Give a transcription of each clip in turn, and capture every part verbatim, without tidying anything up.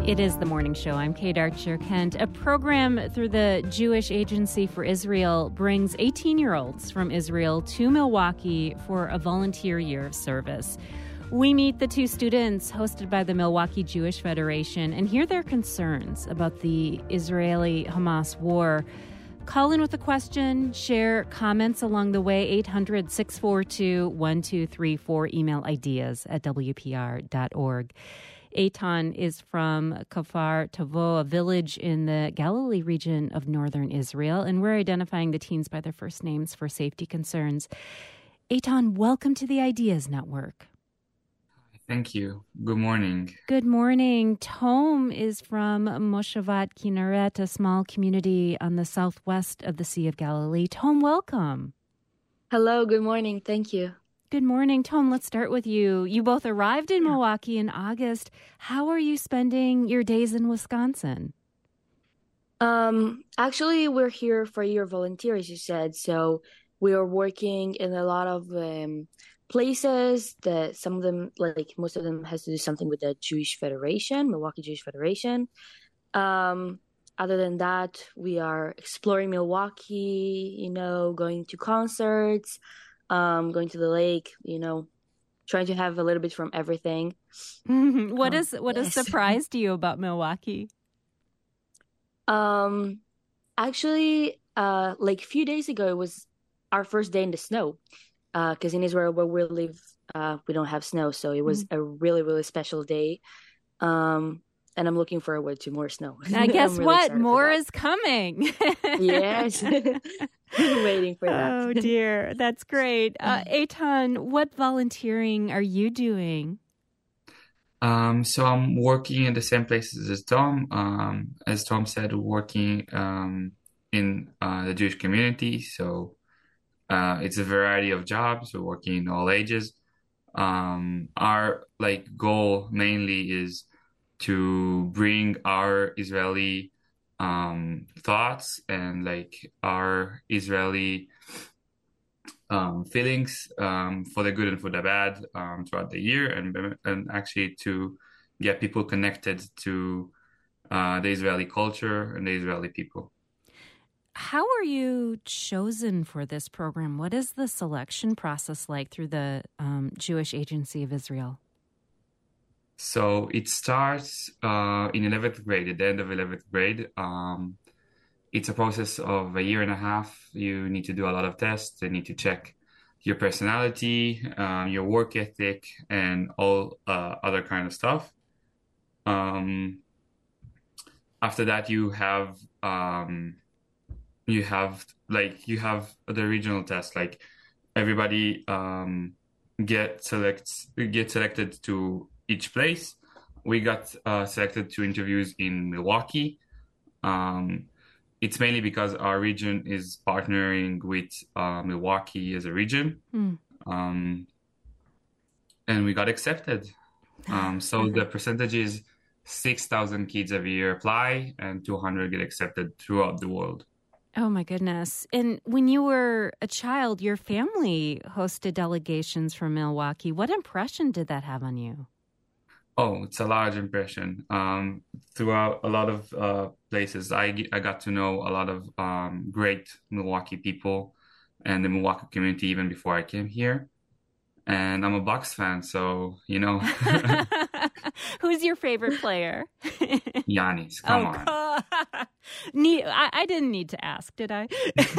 It is the morning show. I'm Kate Archer-Kent. A program through the Jewish Agency for Israel brings eighteen-year-olds from Israel to Milwaukee for a volunteer year of service. We meet the two students hosted by the Milwaukee Jewish Federation and hear their concerns about the Israeli-Hamas war. Call in with a question, share comments along the way, eight hundred, six four two, one two three four, email ideas at w p r dot org. Eitan is from Kfar Tavo, a village in the Galilee region of northern Israel, and we're identifying the teens by their first names for safety concerns. Eitan, welcome to the Ideas Network. Thank you. Good morning. Good morning. Tom is from Moshavat Kinneret, a small community on the southwest of the Sea of Galilee. Tom, welcome. Hello, good morning. Thank you. Good morning. Tom, let's start with you. You both arrived in Milwaukee in August. How are you spending your days in Wisconsin? Um, actually, we're here for your volunteer, as you said. So we are working in a lot of um, places that some of them, like most of them, has to do something with the Jewish Federation, Milwaukee Jewish Federation. Um, other than that, we are exploring Milwaukee, you know, going to concerts, um, going to the lake, you know, trying to have a little bit from everything. Mm-hmm. What um, is what yes. has surprised you about Milwaukee? Um, actually, uh, like a few days ago, it was our first day in the snow. Because uh, in Israel, where we live, uh, we don't have snow, so it was mm-hmm. a really, really special day. Um, and I'm looking forward to more snow. I guess really what? More is coming. Yes. Waiting for that. Oh, dear. That's great. Uh, Eitan, what volunteering are you doing? Um, so I'm working in the same places as Tom. Um, as Tom said, working um, in uh, the Jewish community. So uh, it's a variety of jobs. We're working in all ages. Um, our like goal mainly is to bring our Israeli um, thoughts and like our Israeli um, feelings um, for the good and for the bad um, throughout the year, and and actually to get people connected to uh, the Israeli culture and the Israeli people. How are you chosen for this program? What is the selection process like through the um, Jewish Agency of Israel? So it starts uh, in eleventh grade, at the end of eleventh grade. Um, it's a process of a year and a half. You need to do a lot of tests. They need to check your personality, um, your work ethic, and all uh, other kind of stuff. Um, after that, you have um, you have like you have the regional test. Like everybody um, get selects get selected to each place. We got uh, selected to interviews in Milwaukee. Um, it's mainly because our region is partnering with uh, Milwaukee as a region. Mm. Um, and we got accepted. Um, so the percentage is six thousand kids every year apply and two hundred get accepted throughout the world. Oh, my goodness. And when you were a child, your family hosted delegations from Milwaukee. What impression did that have on you? Oh, it's a large impression. Um, throughout a lot of uh, places, I, I got to know a lot of um, great Milwaukee people and the Milwaukee community even before I came here. And I'm a Bucks fan, so, you know. Who's your favorite player? Giannis, come oh, on. need, I, I didn't need to ask, did I?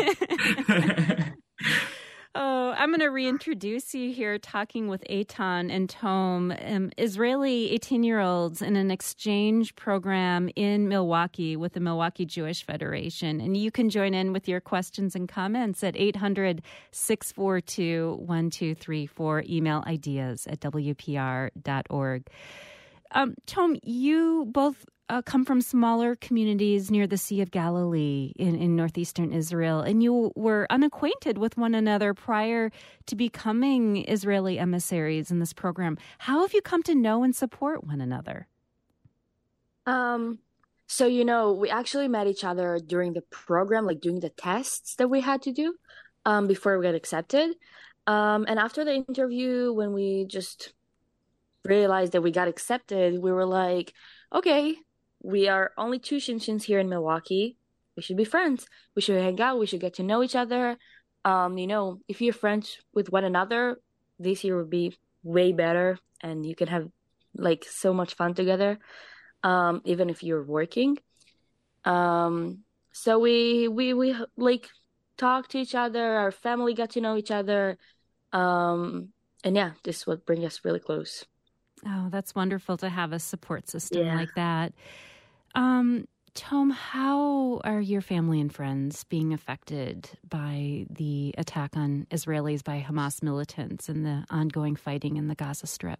Oh, I'm going to reintroduce you here talking with Eitan and Tom, um, Israeli eighteen-year-olds in an exchange program in Milwaukee with the Milwaukee Jewish Federation. And you can join in with your questions and comments at eight hundred, six four two, one two three four, email ideas at w p r dot org. Um, Tom, you both uh, come from smaller communities near the Sea of Galilee in, in northeastern Israel, and you were unacquainted with one another prior to becoming Israeli emissaries in this program. How have you come to know and support one another? Um, so, you know, we actually met each other during the program, like doing the tests that we had to do um, before we got accepted. Um, and after the interview, when we just realized that we got accepted, we were like, okay, we are only two Shinshins here in Milwaukee. We should be friends. We should hang out. We should get to know each other. Um, you know, if you're friends with one another, this year would be way better, and you can have like so much fun together, um, even if you're working. Um, so we we we like talk to each other. Our family got to know each other, um, and yeah, this would bring us really close. Oh, that's wonderful to have a support system Yeah. like that. Um, Tom, how are your family and friends being affected by the attack on Israelis by Hamas militants and the ongoing fighting in the Gaza Strip?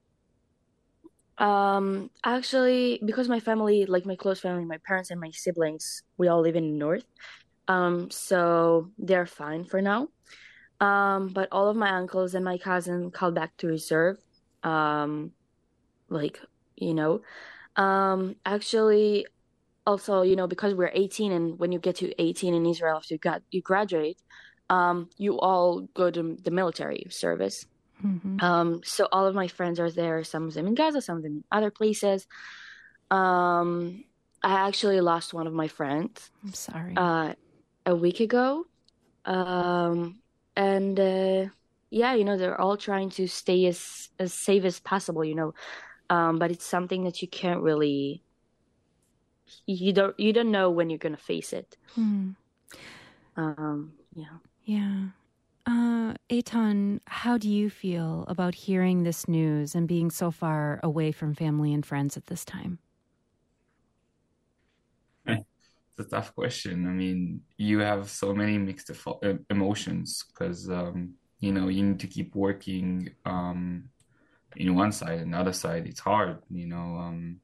Um, actually, because my family, like my close family, my parents and my siblings, we all live in the north. Um, so they're fine for now. Um, but all of my uncles and my cousin called back to reserve. Um, like, you know, um, actually, also, you know, because we're eighteen, and when you get to eighteen in Israel, after you got you graduate, um, you all go to the military service. Mm-hmm. Um, so all of my friends are there, some of them in Gaza, some of them in other places. Um, I actually lost one of my friends I'm sorry. uh, a week ago. Um, and uh, yeah, you know, they're all trying to stay as, as safe as possible, you know. Um, but it's something that you can't really, you don't, you don't know when you're gonna face it. Hmm. Um, yeah. Yeah. Uh, Eitan, how do you feel about hearing this news and being so far away from family and friends at this time? It's a tough question. I mean, you have so many mixed efo- e- emotions because, um, you know, you need to keep working um, in one side and the other side. It's hard, you know. Um,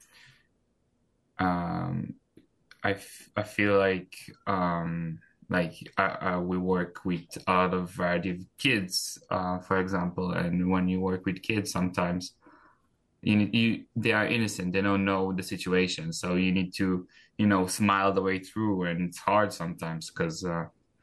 um, I, f- I feel like um, like uh, uh, we work with a lot of variety of kids, uh, for example, and when you work with kids, sometimes you, you they are innocent, they don't know the situation, so you need to, you know, smile the way through, and it's hard sometimes because uh,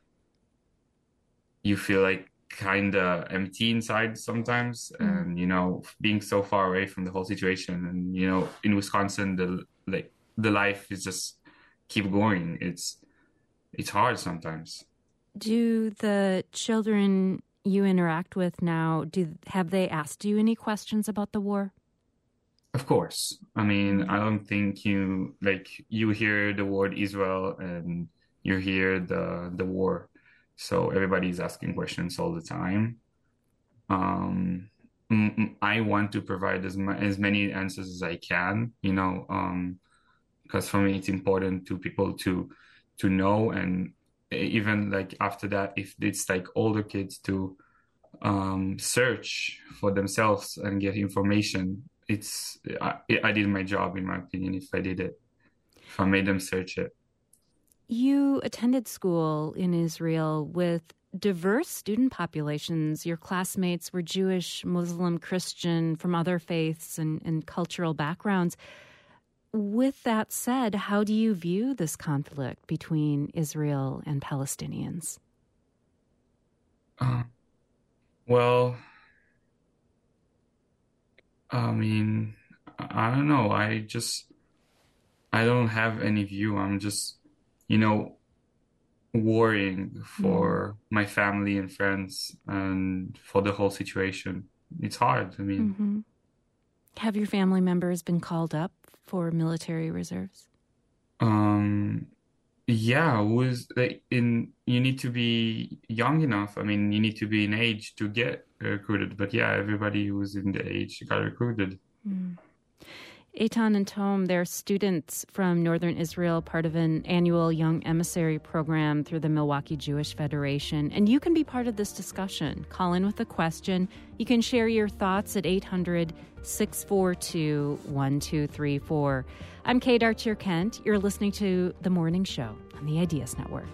you feel like kind of empty inside sometimes, Mm. and you know, being so far away from the whole situation, and you know, in Wisconsin, the like the life is just keep going. It's it's hard sometimes. Do the children you interact with now, do have they asked you any questions about the war? Of course. I mean, I don't think you like you hear the word Israel and you hear the the war. So everybody's asking questions all the time. Um, m- m- I want to provide as ma as many answers as I can, you know, um, because for me it's important to people to to know, and even like after that, if it's like older kids to um, search for themselves and get information. It's I, I did my job, in my opinion, if I did it, if I made them search it. You attended school in Israel with diverse student populations. Your classmates were Jewish, Muslim, Christian, from other faiths and, and cultural backgrounds. With that said, how do you view this conflict between Israel and Palestinians? Uh, well, I mean, I don't know. I just, I don't have any view. I'm just, you know, worrying for mm. my family and friends and for the whole situation. It's hard. I mean, mm-hmm. Have your family members been called up for military reserves? Um, yeah, was in, you need to be young enough. I mean, you need to be in age to get recruited. But yeah, everybody who was in the age got recruited. Mm. Eitan and Tom, they're students from Northern Israel, part of an annual Young Emissary program through the Milwaukee Jewish Federation. And you can be part of this discussion. Call in with a question. You can share your thoughts at eight hundred, six four two, one two three four. I'm Kate Archer-Kent. You're listening to The Morning Show on the Ideas Network.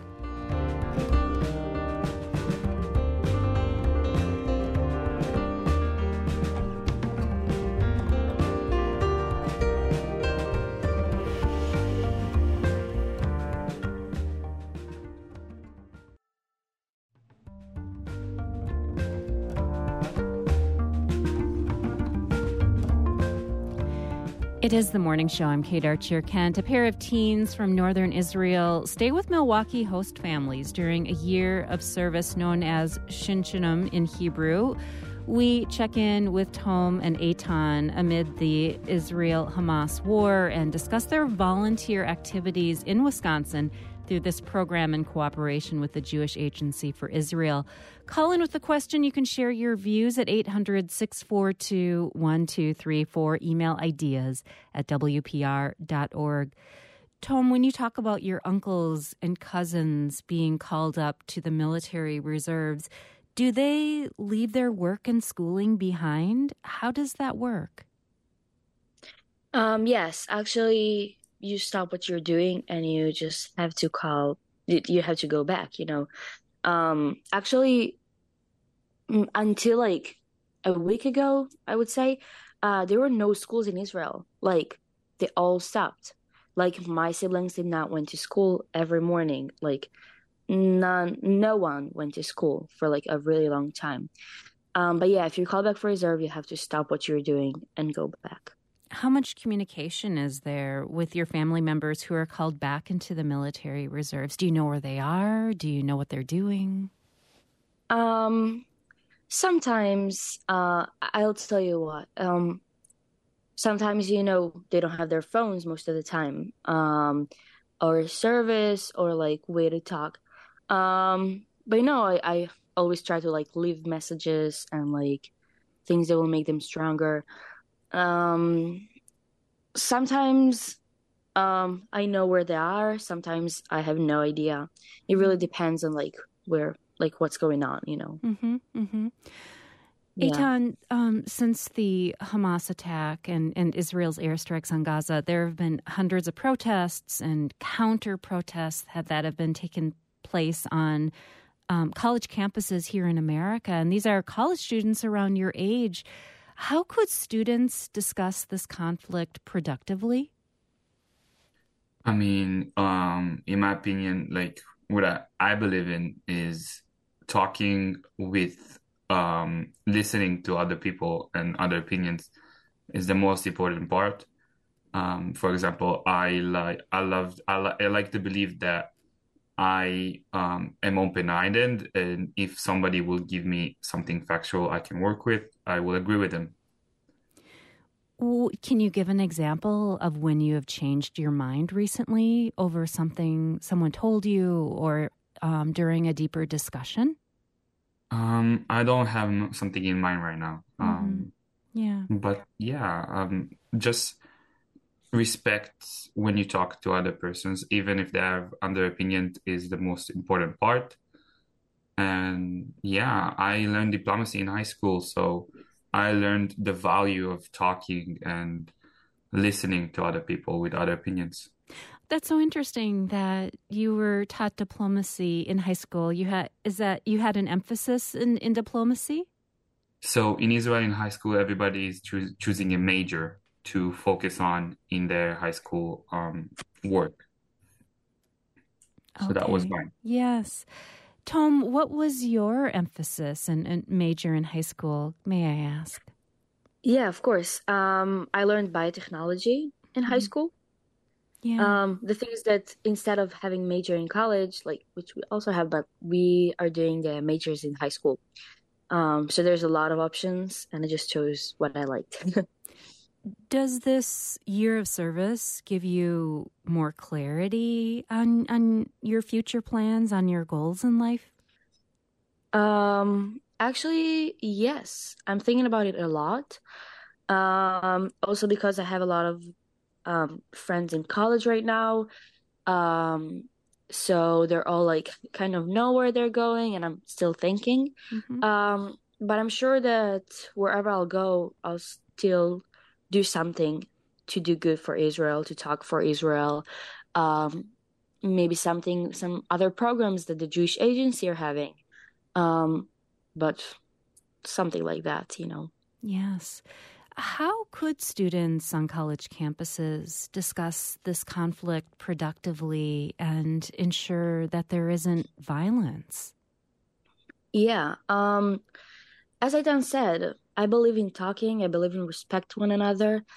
It is the morning show. I'm Kate Archer Kent. A pair of teens from northern Israel stay with Milwaukee host families during a year of service known as Shinshinim in Hebrew. We check in with Tom and Eitan amid the Israel-Hamas war and discuss their volunteer activities in Wisconsin through this program in cooperation with the Jewish Agency for Israel. Call in with the question. You can share your views at eight hundred, six four two, one two three four. Email ideas at w p r dot org. Tom, when you talk about your uncles and cousins being called up to the military reserves, do they leave their work and schooling behind? How does that work? Um, yes, actually, you stop what you're doing and you just have to call, you you have to go back, you know. Um, actually, mm, until like a week ago, I would say, uh, there were no schools in Israel. Like, they all stopped. Like, my siblings did not went to school every morning. Like, none, no one went to school for like a really long time. Um, but yeah, if you call back for reserve, you have to stop what you're doing and go back. How much communication is there with your family members who are called back into the military reserves? Do you know where they are? Do you know what they're doing? Um, sometimes, uh, I'll tell you what, um, sometimes, you know, they don't have their phones most of the time, um, or service or like way to talk. Um, but you know, I, I always try to like leave messages and like things that will make them stronger. Um, sometimes, um, I know where they are. Sometimes I have no idea. It really depends on like where, like what's going on, you know. Mm-hmm, mm-hmm. Yeah. Eitan, um, since the Hamas attack and, and Israel's airstrikes on Gaza, there have been hundreds of protests and counter-protests that that have been taking place on um, college campuses here in America. And these are college students around your age. How could students discuss this conflict productively? I mean, um, in my opinion, like what I, I believe in is talking with, um, listening to other people and other opinions is the most important part. Um, for example, I like, I love, I, li- I like to believe that I um, am open-minded, and if somebody will give me something factual I can work with, I will agree with them. Well, can you give an example of when you have changed your mind recently over something someone told you or um, during a deeper discussion? Um, I don't have something in mind right now. Um, mm-hmm. Yeah. But yeah, um, just respect when you talk to other persons, even if they have other opinion, is the most important part. And yeah, I learned diplomacy in high school, so I learned the value of talking and listening to other people with other opinions. That's so interesting that you were taught diplomacy in high school. You had is that you had an emphasis in, in diplomacy? So in Israel in high school, everybody is choo- choosing a major to focus on in their high school um, work. So okay. that was mine. Yes. Tom, what was your emphasis and, and major in high school, may I ask? Yeah, of course. Um, I learned biotechnology in high school. Yeah. Um, the thing is that instead of having major in college, like which we also have, but we are doing the majors in high school. Um, so there's a lot of options, and I just chose what I liked. Does this year of service give you more clarity on on your future plans, on your goals in life? Um, actually, yes. I'm thinking about it a lot. Um, also because I have a lot of um friends in college right now. Um, so they're all like kind of know where they're going, and I'm still thinking. Mm-hmm. Um, but I'm sure that wherever I'll go, I'll still do something to do good for Israel, to talk for Israel. Um, maybe something, some other programs that the Jewish Agency are having. Um, but something like that, you know. Yes. How could students on college campuses discuss this conflict productively and ensure that there isn't violence? Yeah. Um, as I done said, I believe in talking. I believe in respect one another.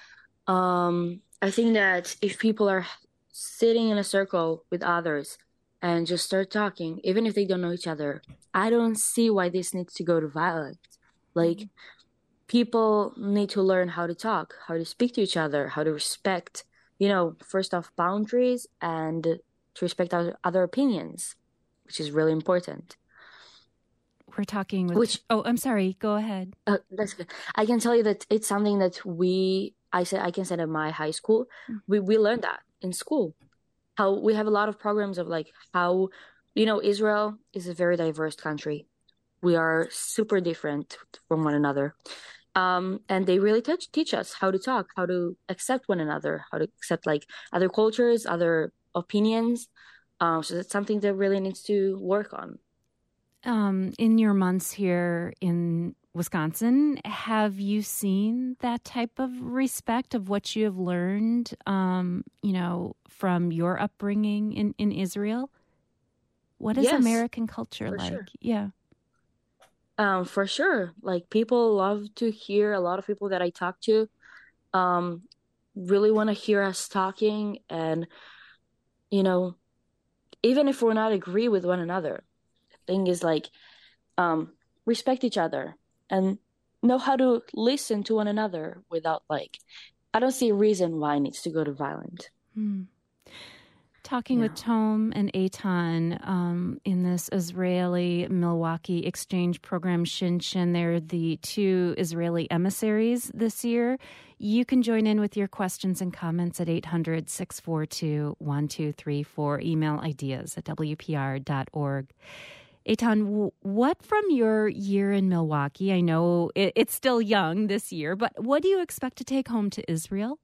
Um, I think that if people are sitting in a circle with others and just start talking, even if they don't know each other, I don't see why this needs to go to violence. Like, people need to learn how to talk, how to speak to each other, how to respect, you know, first off, boundaries and to respect other, other opinions, which is really important. We're talking with. Which, oh, I'm sorry. Go ahead. uh, that's good. I can tell you that it's something that we, I said, I can say at my high school, we, we learned that in school. How we have a lot of programs of like how, you know, Israel is a very diverse country. We are super different from one another. Um, and they really teach teach us how to talk, how to accept one another, how to accept like other cultures, other opinions. Um, so that's something that really needs to work on. Um, in your months here in Wisconsin, have you seen that type of respect of what you have learned, um, you know, from your upbringing in, in Israel? What is Yes, American culture for like? sure. Yeah. Um, for sure. Like people love to hear, a lot of people that I talk to, um, really want to hear us talking and, you know, even if we're not agree with one another, the thing is like, um, respect each other and know how to listen to one another without like, I don't see a reason why it needs to go to violent. Hmm. Talking Yeah. with Tom and Eitan um, in this Israeli-Milwaukee exchange program, Shinshin. They're the two Israeli emissaries this year. You can join in with your questions and comments at eight hundred, six four two, one two three four. Email ideas at w p r dot org. Eitan, what from your year in Milwaukee, I know it, it's still young this year, but what do you expect to take home to Israel?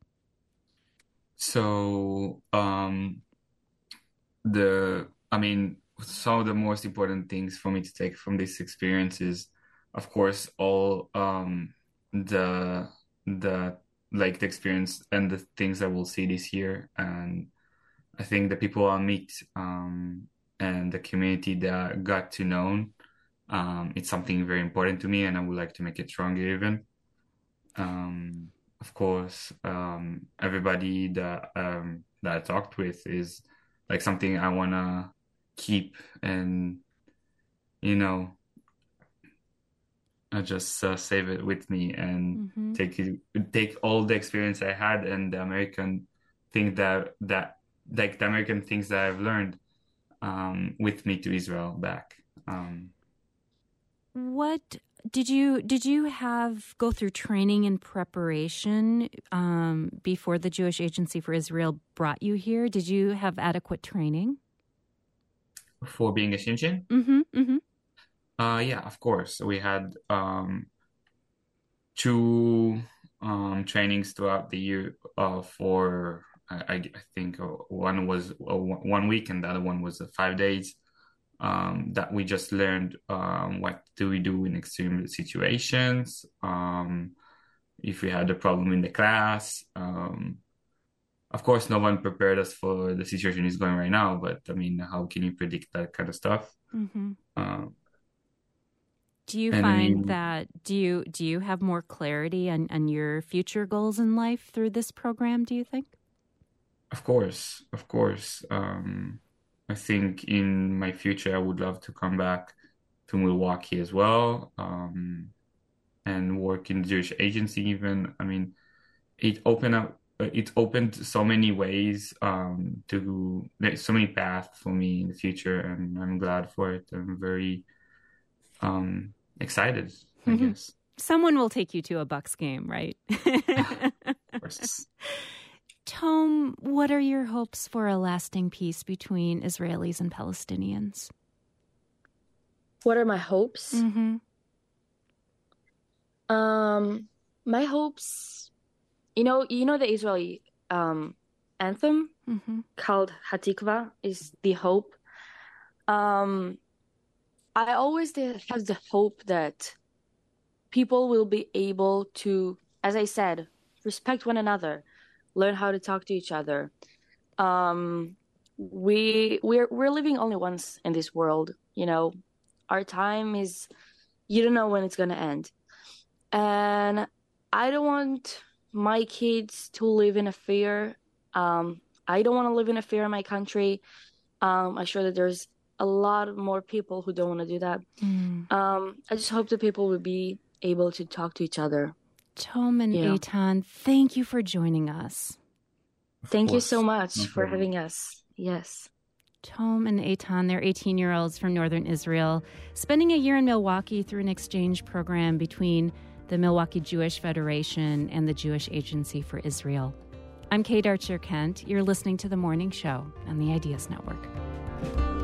So, um, the, I mean, some of the most important things for me to take from this experience is, of course, all um, the the like the experience and the things I will see this year, and I think the people I'll meet um, and the community that I got to know, um, it's something very important to me, and I would like to make it stronger even. Um, of course, um, everybody that um, that I talked with is like something I wanna keep, and you know, I just uh, save it with me and Mm-hmm. take it, take all the experience I had and the American thing that that like the American things that I've learned um, with me to Israel back. Um, What did you did you have go through training and preparation um, before the Jewish Agency for Israel brought you here? Did you have adequate training? for being a Shinshin? Mm-hmm. Mm-hmm. Uh, yeah, of course. We had um, two um, trainings throughout the year uh, for I, I think uh, one was uh, one week and the other one was uh, five days. Um, that we just learned um, what do we do in extreme situations, um, if we had a problem in the class. Um, of course, no one prepared us for the situation is going right now, but I mean, how can you predict that kind of stuff? Mm-hmm. Um, Do you and I find mean, that do you do you have more clarity on, on your future goals in life through this program, do you think? of course, of course. Um, I think in my future, I would love to come back to Milwaukee as well, um, and work in the Jewish agency even. I mean, it opened up, uh, it opened so many ways, um, to, there's so many paths for me in the future, and I'm glad for it. I'm very, um, excited, I guess. Someone will take you to a Bucks game, right? Of course. Tom, what are your hopes for a lasting peace between Israelis and Palestinians? What are my hopes? Mm-hmm. Um, my hopes, you know, you know the Israeli um anthem Mm-hmm. called Hatikva is the hope. Um, I always did have the hope that people will be able to, as I said, respect one another, learn how to talk to each other. Um, we we're we're living only once in this world, you know. Our time is, you don't know when it's gonna end. And I don't want my kids to live in a fear. Um, I don't want to live in a fear in my country. Um, I'm sure that there's a lot more people who don't want to do that. Mm. Um, I just hope that people will be able to talk to each other. Tom and yeah. Eitan, thank you for joining us. Of Thank course. you so much no for problem. having us. Yes. Tom and Eitan, they're eighteen-year-olds from northern Israel, spending a year in Milwaukee through an exchange program between the Milwaukee Jewish Federation and the Jewish Agency for Israel. I'm Kate Archer Kent. You're listening to The Morning Show on the Ideas Network.